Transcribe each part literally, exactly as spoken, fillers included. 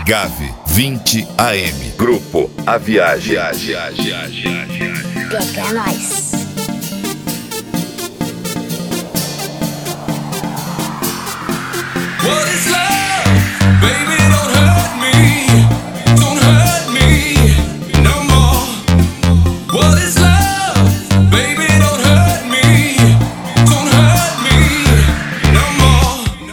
Gave vinte A M. Grupo A Viagem. Grupo é nóis. What is love? Baby, don't hurt me. Don't hurt me no more. What is love? Baby, don't hurt me. Don't hurt me no more.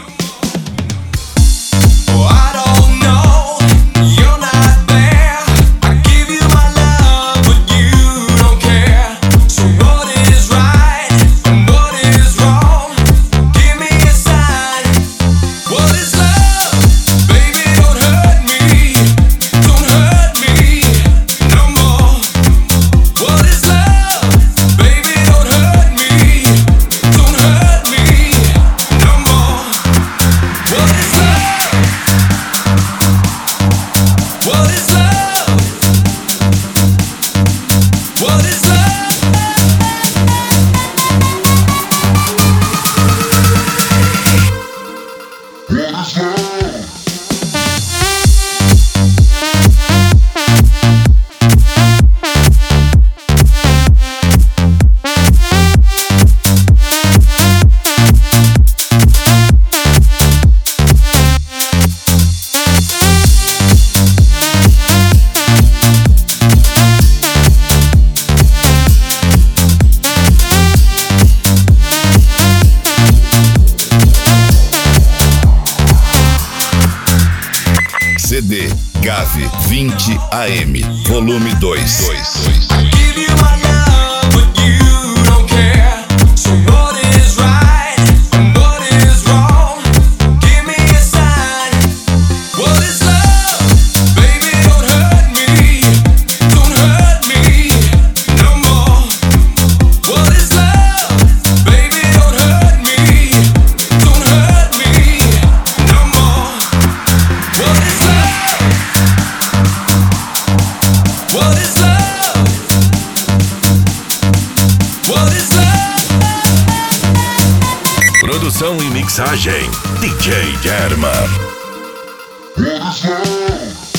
Oh, I don't know. You're not there. I give you my love, but you don't care. So what is right and what is wrong? Give me a sign. What is love? Baby, don't hurt me. Don't hurt me no more. What is love? Baby, don't hurt me. Don't hurt me no more. What is love? What is love? What is love? C D Gave vinte A M. Volume dois. I give you my love, but you don't care. So what is right and what is wrong? Give me a sign. What is love? Baby, don't hurt me. Don't hurt me no more. What is love? Baby, don't hurt me. Don't hurt me no more. What is love? What is love? What is love? Produção e mixagem D J German. What is love?